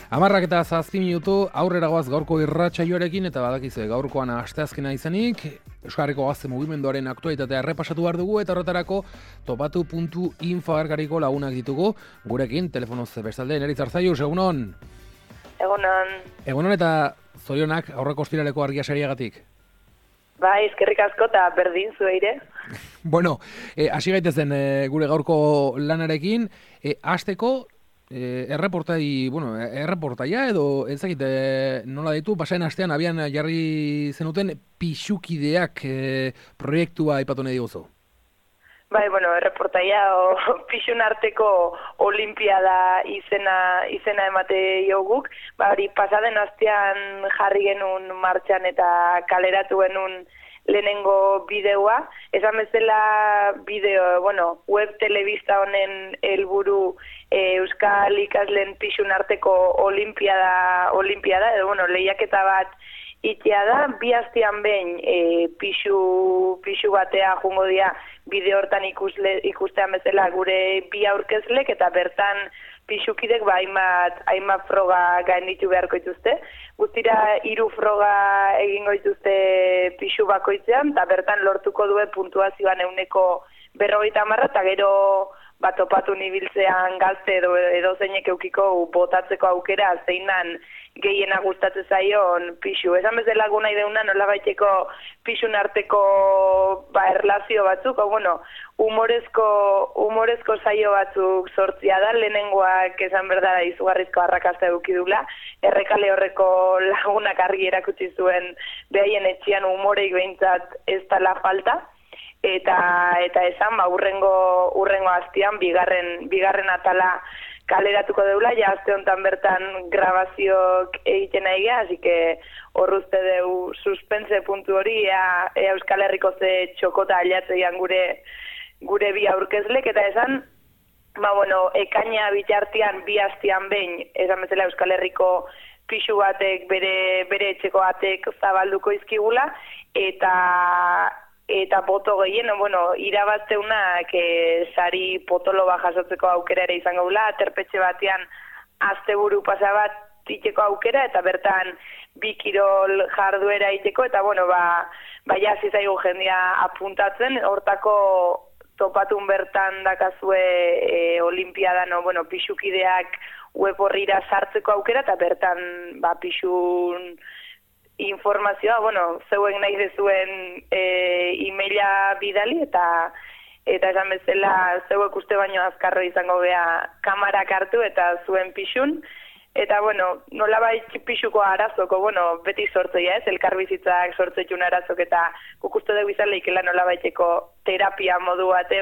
10:07 aurrera goaz gaurko irratsaioarekin eta badakizue gaurkoan asteazkena izanik Euskarriko Gazte Mugimenduaren aktualitatea errepasatu behar dugu eta horretarako topatu.info argariko lagunak ditugu gurekin telefonoz bestalde Neritz Arzaius, egunon. Egunon Eta zorionak aurreko ostiraleko argia sariagatik. Bai, eskerrik asko eta berdin zueire. Bueno, hasi gaitezen gure gaurko lanarekin, hasteko erreportaia edo ezagite nola ditu, pasaren astean abian jarri zenuten pixukideak proiektua aipatu nahi diguzu. Bai, erreportaia pixun arteko olimpiada izena emate joguk. Hori pasaden astean jarri genuen martxan eta kaleratu genuen lehenengo bideoa. Esan bezala bideo, web telebista honen helburu Euskal ikasleen pixun arteko olimpiada edo lehiaketa bat itea da. Bi astean behin pixu batea jungo dira bideo hortan ikustean bezala gure bi aurkezlek eta bertan pixukidek hainbat froga gainditu beharko dituzte. Guztira 3 froga egingo dituzte pixu bakoitzean eta bertan lortuko due puntuazioan 150 eta gero topatu nibiltzean gazte edo zeinek eukiko botatzeko aukera zeinan gehiena gustatzen zaion pixu. Esan bezala nahi deuna nola baiteko pixun arteko erlazio batzuk, humorezko saio batzuk sortzia da, lehenengoak esan berdara izugarrizko arrakasta edukidula, errekale horreko lagunak argi erakutsi zuen behaien etxean humoreik behintzat ez dela falta. Eta esan, urrengo astean bigarren atala kaleratuko deula, ja aste honetan bertan grabazioak egiten nahiga, así que horruzte deu suspense puntu hori, Euskal Herriko ze txokota aliatzeian gure bi aurkezlek, eta esan, ekaina bitartean bi astean behin, esan bezala Euskal Herriko pixu batek bere etxeko batek zabalduko izkigula, eta boto gehien, irabazteunak sari potolo jasotzeko aukera ere izango gula, aterpetxe batean asteburu pasa bat iteko aukera, eta bertan bi kirol jarduera iteko, eta jasi zaigu jendia apuntatzen, hortako topatun bertan dakazue olimpiadan, pixukideak web horrira sartzeko aukera, eta bertan pixun informazioa, zeuek nahi dezuen e-maila bidali eta esan bezala zeuek uste baino azkarro izango bea kamarak hartu eta zuen pixun. Eta, nolabait pixuko arazoko, beti sortzeia ez, elkarbizitzak sortzetxun arazok eta kukustu dugu izan lehikela nolabaiteko terapia modu bate,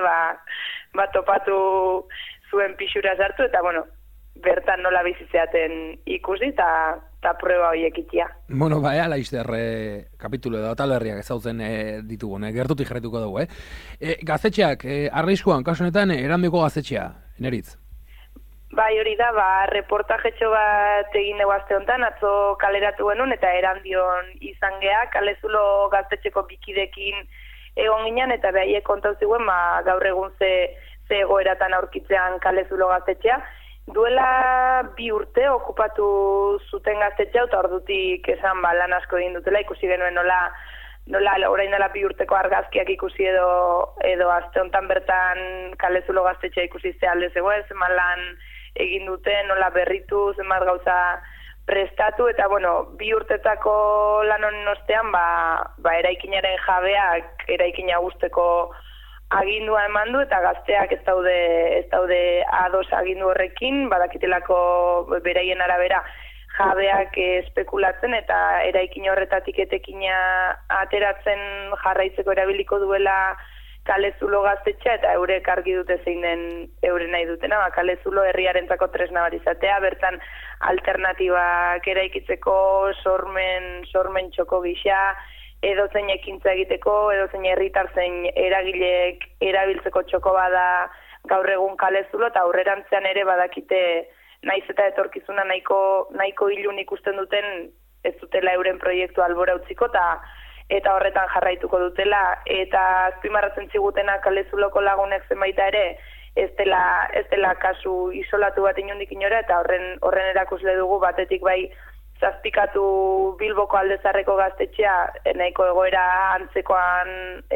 topatu zuen pixura sartu eta, bertan nola bizitzeaten ikusi eta prueba horiek itia. Ala izter kapitulu edo atal berriak ezautzen ditugu, gertutik jarretuko dugu, Gaztetxeak, arriskuan, kasu honetan, erandiko gaztetxea, Neritz? Bai, hori da, reportajetxo bat egin dugu aste honetan, atzo kaleratu genuen eta erandion izan geha, Kalezulo gaztetxeko bikidekin egon ginen, eta behaiek kontau ziguen, gaur egun ze egoeratan aurkitzean Kalezulo gaztetxea. Duela 2 urte okupatu zuten gaztetxea, eta ordutik esan lan asko egin dutela, ikusi genuen nola orain dela 2 urteko argazkiak ikusi edo aste honetan bertan Kalezulo gaztetxea ikusi ze alde zegoen, zenbat lan egin duten, nola berritu, zenbat gauza prestatu, eta 2 urtetako lan honen ostean, eraikinaren jabeak eraikina guzteko agindua eman du eta gazteak ez daude ados agindu horrekin, badakitelako beraien arabera jabeak espekulatzen eta eraikin horretatik etekina ateratzen jarraitzeko erabiliko duela Kalezulo gaztetxea eta eurek argi dute zein den euren nahi dutena. Kalezulo herriarentzako tresna bat izatea, bertan alternatibak eraikitzeko sormen txoko gisa, edozein ekintza egiteko, edozein herritar zein eragileek erabiltzeko txoko bada gaur egun Kalezulo, eta aurrerantzean ere badakite naiz eta etorkizuna nahiko ilun ikusten duten ez dutela euren proiektu albora utziko eta horretan jarraituko dutela, eta azpimarratzen zigutena Kalezuloko lagunek zenbaita ere ez dela kasu isolatu bat inondik inora, eta horren erakusle dugu batetik bai zazpikatu Bilboko Aldezarreko gaztetxea nahiko egoera antzekoan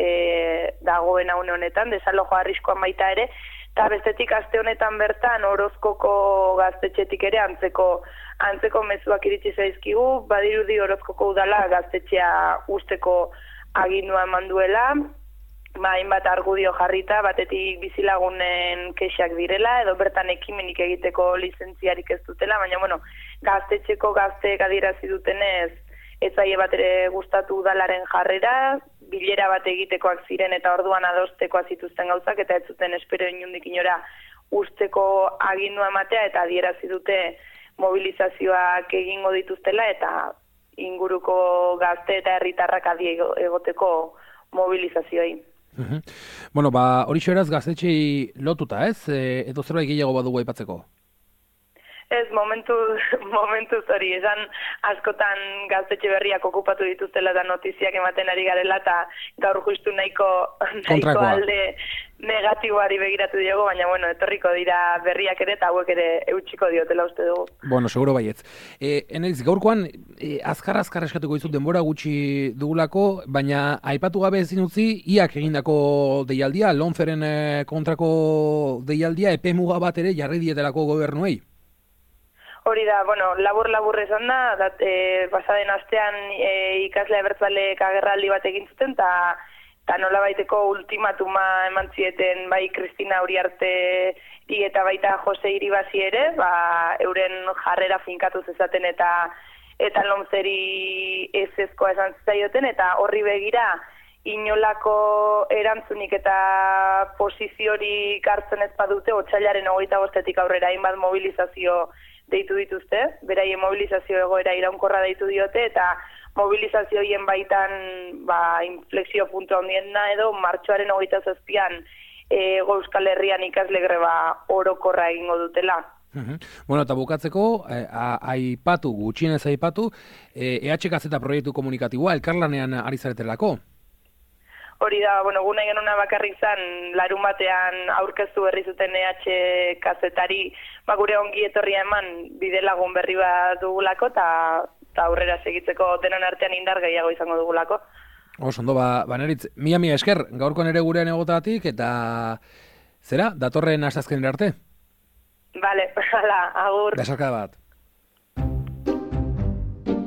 dagoen une honetan, desalojo arriskoan baita ere, eta bestetik aste honetan bertan Orozkoko gaztetxetik ere antzeko mezuak iritsi zaizkigu, badirudi Orozkoko udala gaztetxea usteko agindua eman duela, hainbat argudio jarrita, batetik bizilagunen kexak direla, edo bertan ekimenik egiteko lizentziarik ez dutela, baina gaztetxeko gazteek adierazi dutenez, ez zaie bat ere gustatu udalaren jarrera, bilera bat egitekoak ziren eta orduan adostekoa zituzten gauzak, eta ez zuten espero inundik inora usteko agindua ematea, eta adierazi dute mobilizazioak egingo dituztela, eta inguruko gazte eta herritarrak adi egoteko mobilizazioei. Hori eraz gaztetxei lotuta, ez? Edo zerbait gehiago badugu aipatzeko? Ez, momentuz hori, esan askotan gaztetxe berriak okupatu dituztela eta notiziak ematen ari garela, eta gaur justu nahiko alde negatiboari begiratu diogu, baina etorriko dira berriak ere eta hauek ere eutxiko diotela uste dugu. Seguro baietz. Enaiz, gaurkoan, azkar eskatuko dizut denbora gutxi dugulako, baina aipatu gabe ezin utzi, iak egindako deialdia, Lomceren kontrako deialdia, epe muga bat ere jarri dietelako gobernuei. Hori da, labur esan da, pasaden astean ikasle abertzaleek agerraldi bat egin zuten, eta nola baiteko ultimatuma eman zieten bai Kristina Uriarte eta baita Jose Iribazi ere, euren jarrera finkatu zezaten eta Lomceri ezezkoa esan zaioten, eta horri begira inolako erantzunik eta posiziorik hartzen ez badute, otsailaren 25etik aurrera hainbat mobilizazio deitu dituzte, beraien mobilizazio egoera iraunkorra deitu diote, eta mobilizazioien baitan inflexio puntu handiena edo martxoaren 27an Euskal Herrian ikasle greba orokorra egingo dutela. Eta bukatzeko, gutxienez aipatu, EHKZ proiektu komunikatiboa elkarlanean ari zaretelako? Hori da, gu nahi genuna bakarrik zan, larun batean aurkeztu berri zuten EHKZ-ari, gure ongi etorria eman bidelagun berri bat dugulako, eta aurrera segitzeko denon artean indar gehiago izango dugulako. Ondo, Neritz, mila esker, gaurkoan ere gurean egotatik, eta datorren asteazkenera arte? Bale, agur. Besarkada bat.